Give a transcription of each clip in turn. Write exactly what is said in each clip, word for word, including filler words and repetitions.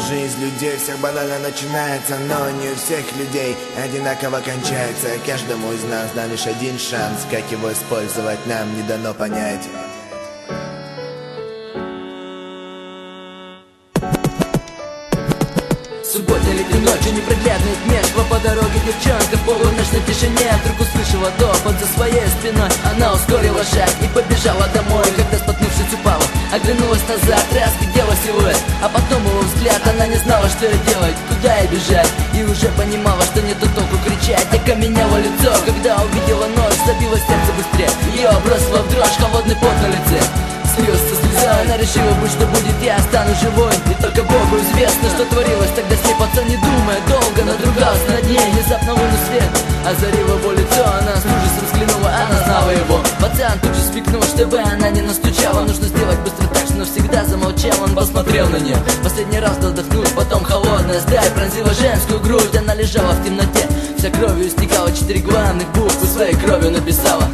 Жизнь людей всех банально начинается, но не у всех людей одинаково кончается. Каждому из нас дан лишь один шанс, как его использовать нам не дано понять. Субботняя летняя ночь, непроглядный мешва по дороге девчонка в полуночной тишине вдруг услышала топот за своей спиной. Она ускорила шаг и побежала домой, когда споткнувшись упала, оглянулась назад, разглядела силуэт, а потом его взгляд, она не знала, что ей делать, куда ей бежать, и уже понимала, что нету толку кричать. Окаменело лицо, когда увидела ночь, забилось сердце быстрее, ее бросила в дрожь, холодный пот на лице. Слез со слезой, она решила, будь что будет, я останусь живой. И только Богу известно, что творилось тогда с ней. Пацан, не думая, долго надругался над ней. Внезапно лунный свет озарил его лицо, она с ужасом взглянула, она знала его. Пацан тут же спикнул, чтобы она не настучала. Нужно сделать быстро так, что навсегда замолчал. Он посмотрел на нее, последний раз вдохнул, потом холодная сталь пронзила женскую грудь. Она лежала в темноте, вся кровью истекала, четыре главных буквы своей кровью написала.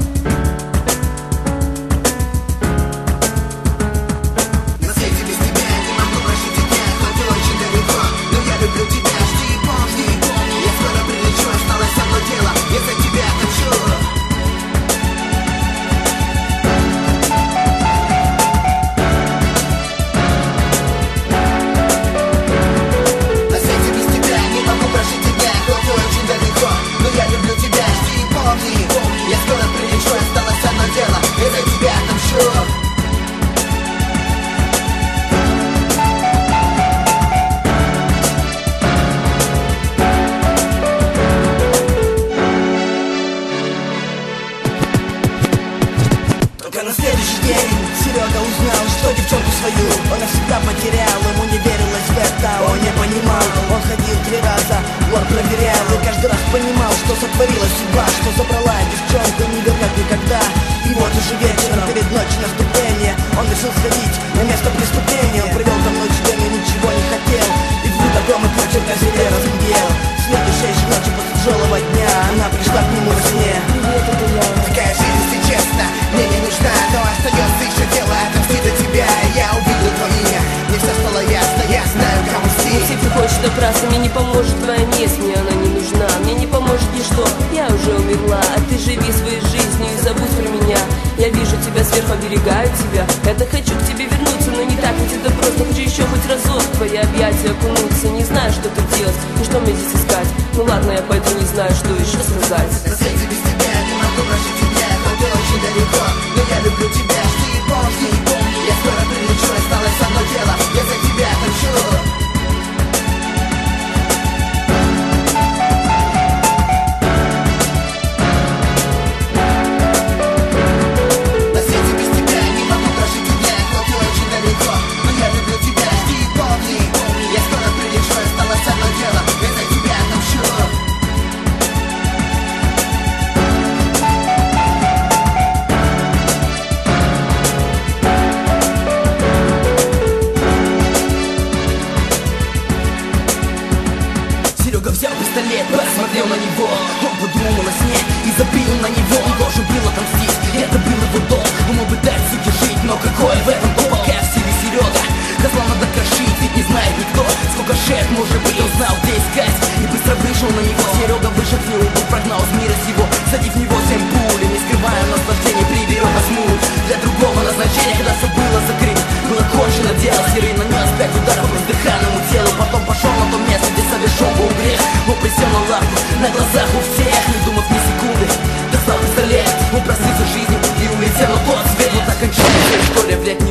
На следующий день Серега узнал, что девчонку свою он навсегда потерял. Ему не верилось в это, он не понимал. Он ходил три раза, он проверял и каждый раз понимал, что сотворилась судьба, что забрала девчонку, не вернет никогда. И вот уже вечером, перед ночью наступления, он решил сходить на место преступления. Он провел там ночь день и ничего не хотел, и вдруг о дом и прочь на земле разглядел. Следующей же ночью после тяжелого дня она пришла к нему во сне. Привет, это я. Такая жизнь, если честно, мне не нужна, но остается еще дело отомстить за тебя. Я увидел твое имя, мне все стало ясно, я знаю, кому Все мстить. ты хочешь добраться, мне не поможет твоя месть, мне она не нужна, мне не поможет ничто, я уже умерла, а ты живи своей жизнью и забудь про меня. Я вижу тебя сверху, оберегаю тебя, я-то хочу к тебе вернуться, но не так ведь это просто, хочу еще хоть разок в твои объятия окунуться, не знаю, что тут делать, и что мне здесь искать, ну ладно, я пойду, не знаю, что еще сказать. На свете без тебя не могу прожить тебя, хоть очень далеко, но я люблю тебя, жди и помни, помни. Я скоро прилечу, осталось одно дело, я за тебя хочу. Серега взял пистолет, посмотрел на него. Он подумал о сне и забил на него. Он должен был отомстить, это был его долг. Он мог бы дать суке жить, но какой в этом толк? Пока в силе Серега, козла надо крошить, ведь не знает никто, сколько шеф, может быть, он знал, где искать. И быстро вышел на него. Серега вышел в него, прогнал с мира сего, садив в него семь пуль. И не скрывая наслаждение, приберег осьму для другого назначения. Когда все было закрыто, было кончено дело. Серый нанес пять ударов по бездыханному телу. Потом пошел на то место, где совершен был грех. Он присел на лавку, на глазах у всех, не думав ни секунды, достал пистолет. Он простился жизнью и улетел на тот свет. Вот окончательно история, блядь, не